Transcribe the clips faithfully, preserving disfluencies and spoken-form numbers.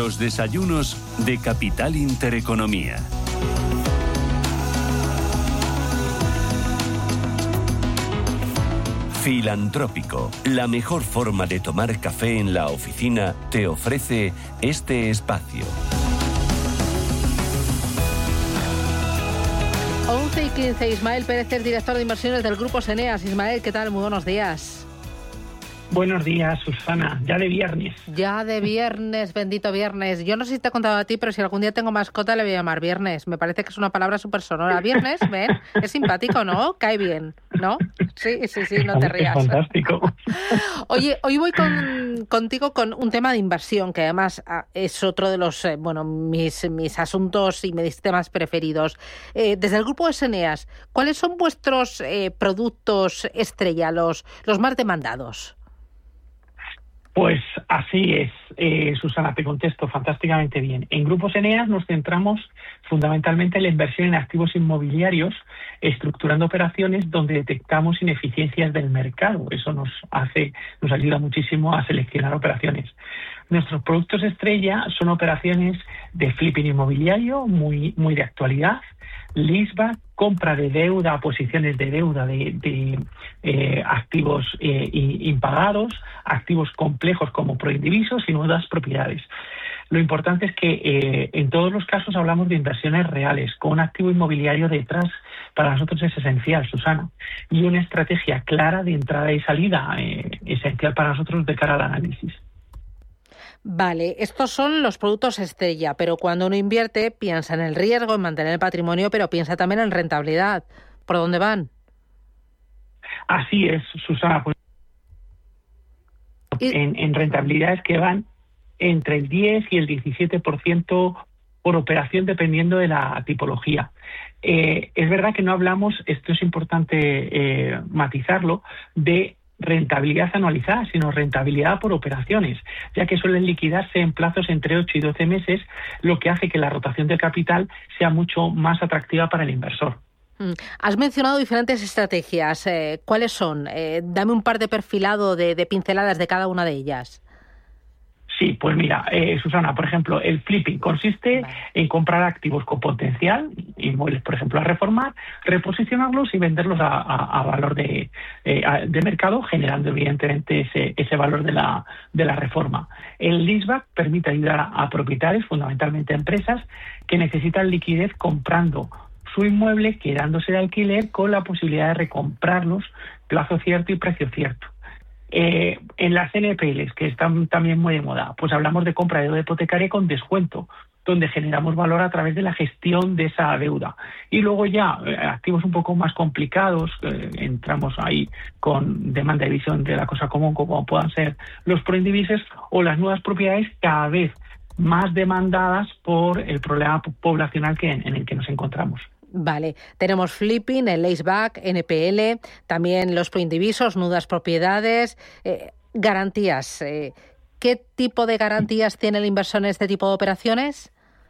Los desayunos de Capital Intereconomía. Filantrópico, la mejor forma de tomar café en la oficina, te ofrece este espacio. once y quince, Ismael Pérez, el director de inversiones del Grupo Seneas. Ismael, ¿qué tal? Muy buenos días. Buenos días, Susana. Ya de viernes. Ya de viernes, bendito viernes. Yo no sé si te he contado a ti, pero si algún día tengo mascota le voy a llamar viernes. Me parece que es una palabra súper sonora. Viernes, ¿ven? Es simpático, ¿no? Cae bien, ¿no? Sí, sí, sí, no te rías. Es fantástico. Oye, hoy voy con, contigo con un tema de inversión, que además es otro de los, eh, bueno, mis, mis asuntos y mis temas preferidos. Eh, desde el Grupo Seneas, ¿cuáles son vuestros eh, productos estrella, los, los más demandados? Pues así es, eh, Susana, te contesto fantásticamente bien. En Grupo Seneas nos centramos fundamentalmente en la inversión en activos inmobiliarios, estructurando operaciones donde detectamos ineficiencias del mercado. Eso nos hace, nos ayuda muchísimo a seleccionar operaciones. Nuestros productos estrella son operaciones de flipping inmobiliario, muy, muy de actualidad, leaseback, compra de deuda, posiciones de deuda de, de eh, activos eh, impagados, activos complejos como proindivisos y nuevas propiedades. Lo importante es que eh, en todos los casos hablamos de inversiones reales, con un activo inmobiliario detrás. Para nosotros es esencial, Susana, y una estrategia clara de entrada y salida, eh, esencial para nosotros de cara al análisis. Vale, estos son los productos estrella, pero cuando uno invierte piensa en el riesgo, en mantener el patrimonio, pero piensa también en rentabilidad. ¿Por dónde van? Así es, Susana. Pues ¿Y? en, en rentabilidades que van entre el diez y el diecisiete por ciento por operación, dependiendo de la tipología. Eh, es verdad que no hablamos, esto es importante eh, matizarlo, de rentabilidad anualizada, sino rentabilidad por operaciones, ya que suelen liquidarse en plazos entre ocho y doce meses, lo que hace que la rotación de capital sea mucho más atractiva para el inversor. Has mencionado diferentes estrategias. Eh, ¿Cuáles son? Eh, dame un par de perfilado de, de pinceladas de cada una de ellas. Sí, pues mira, eh, Susana, por ejemplo, el flipping consiste vale. en comprar activos con potencial, inmuebles, por ejemplo, a reformar, reposicionarlos y venderlos a, a, a valor de, eh, a, de mercado, generando evidentemente ese, ese valor de la, de la reforma. El leaseback permite ayudar a, a propietarios, fundamentalmente a empresas, que necesitan liquidez comprando su inmueble, quedándose de alquiler con la posibilidad de recomprarlos, plazo cierto y precio cierto. Eh, en las N P Ls, que están también muy de moda, pues hablamos de compra de deuda hipotecaria con descuento, donde generamos valor a través de la gestión de esa deuda. Y luego ya, eh, activos un poco más complicados, eh, entramos ahí con demanda y visión de la cosa común, como puedan ser los proindivisos o las nuevas propiedades, cada vez más demandadas por el problema poblacional que, en el que nos encontramos. Vale, tenemos flipping, el leaseback, N P L, también los proindivisos, nudas propiedades, eh, garantías. Eh, ¿Qué tipo de garantías tiene el inversor en este tipo de operaciones?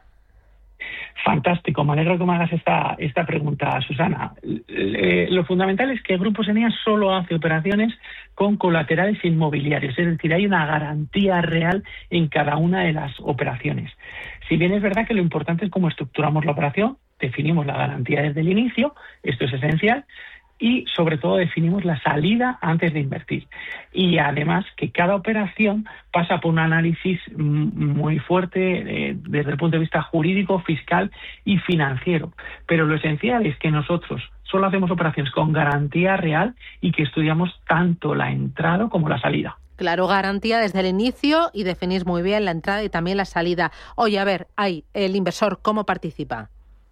Fantástico, me alegro que me hagas esta, esta pregunta, Susana. Eh, lo fundamental es que el Grupo Seneas solo hace operaciones con colaterales inmobiliarios, es decir, hay una garantía real en cada una de las operaciones. Si bien es verdad que lo importante es cómo estructuramos la operación, definimos la garantía desde el inicio, esto es esencial, y sobre todo definimos la salida antes de invertir. Y además que cada operación pasa por un análisis muy fuerte eh, desde el punto de vista jurídico, fiscal y financiero. Pero lo esencial es que nosotros solo hacemos operaciones con garantía real y que estudiamos tanto la entrada como la salida. Claro, garantía desde el inicio y definís muy bien la entrada y también la salida. Oye, a ver, ahí, el inversor, ¿cómo participa?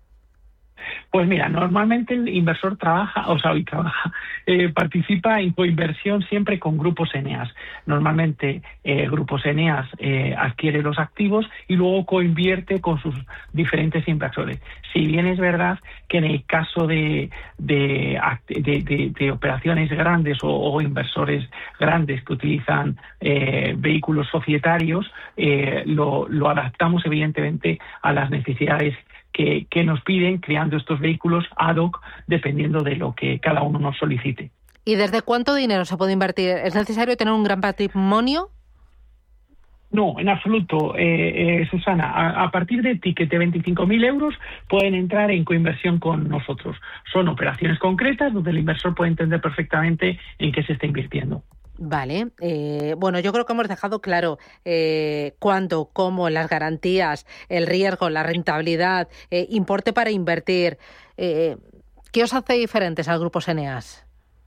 Pues mira, normalmente el inversor trabaja, o sea, hoy trabaja, eh, participa en coinversión siempre con Grupo Seneas. Normalmente el eh, Grupo Seneas eh, adquiere los activos y luego coinvierte con sus diferentes inversores. Si bien es verdad que en el caso de, de, de, de, de operaciones grandes o, o inversores grandes que utilizan eh, vehículos societarios, eh, lo, lo adaptamos evidentemente a las necesidades Que, que nos piden, creando estos vehículos ad hoc, dependiendo de lo que cada uno nos solicite. ¿Y desde cuánto dinero se puede invertir? ¿Es necesario tener un gran patrimonio? No, en absoluto, eh, eh, Susana. A, a partir de ticket de veinticinco mil euros pueden entrar en coinversión con nosotros. Son operaciones concretas donde el inversor puede entender perfectamente en qué se está invirtiendo. Vale, eh, bueno, yo creo que hemos dejado claro eh, cuándo, cómo, las garantías, el riesgo, la rentabilidad, eh, importe para invertir. Eh, ¿Qué os hace diferentes al Grupo Eneas?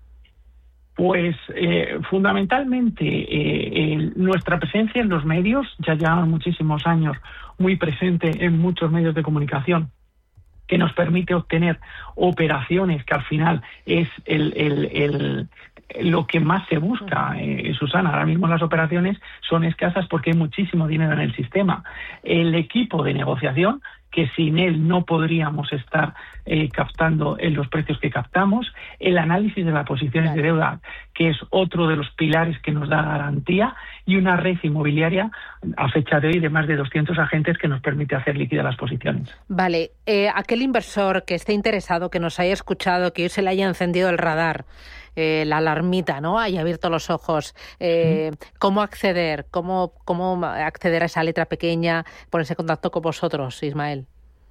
Pues eh, fundamentalmente eh, eh, nuestra presencia en los medios, ya llevamos muchísimos años muy presente en muchos medios de comunicación, que nos permite obtener operaciones que al final es el, el, el lo que más se busca, eh, Susana. Ahora mismo las operaciones son escasas porque hay muchísimo dinero en el sistema. El equipo de negociación, que sin él no podríamos estar eh, captando en los precios que captamos, el análisis de las posiciones de deuda, que es otro de los pilares que nos da garantía, y una red inmobiliaria a fecha de hoy de más de doscientos agentes que nos permite hacer líquidas las posiciones. Vale, eh, aquel inversor que esté interesado, que nos haya escuchado, que hoy se le haya encendido el radar, eh, la alarmita, ¿no? Haya abierto los ojos, eh, sí. ¿Cómo acceder? ¿Cómo, cómo acceder a esa letra pequeña? Ponerse en contacto con vosotros, Ismael.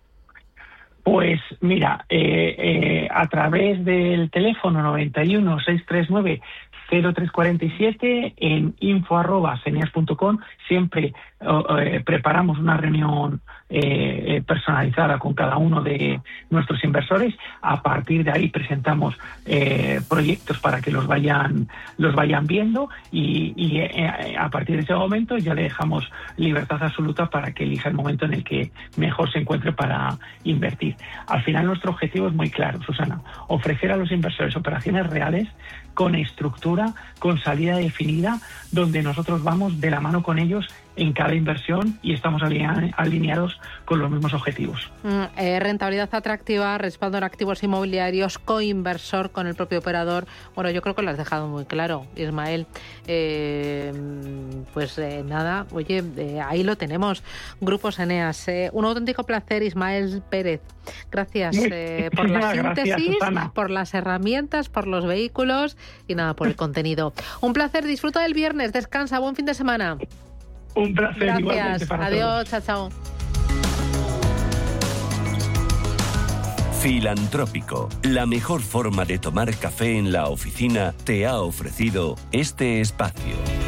Pues mira, eh, eh, a través del teléfono noventa y uno, seiscientos treinta y nueve, cero tres cuarenta y siete, en info arroba eneas punto com, siempre eh, preparamos una reunión eh, personalizada con cada uno de nuestros inversores. A partir de ahí presentamos eh, proyectos para que los vayan los vayan viendo y, y eh, a partir de ese momento ya le dejamos libertad absoluta para que elija el momento en el que mejor se encuentre para invertir. Al final nuestro objetivo es muy claro, Susana: ofrecer a los inversores operaciones reales, con estructura, con salida definida, donde nosotros vamos de la mano con ellos en cada inversión y estamos alineados con los mismos objetivos. Mm, eh, rentabilidad atractiva, respaldo en activos inmobiliarios, coinversor con el propio operador. Bueno, yo creo que lo has dejado muy claro, Ismael. Eh, pues eh, nada, oye, eh, ahí lo tenemos. Grupos Eneas. Eh, un auténtico placer, Ismael Pérez. Gracias eh, por la síntesis, gracias, por las herramientas, por los vehículos y nada, por el contenido. Un placer, disfruta del viernes, descansa, buen fin de semana. Un placer. Gracias. Igualmente para Adiós, todos. chao, chao. Filantrópico, la mejor forma de tomar café en la oficina, te ha ofrecido este espacio.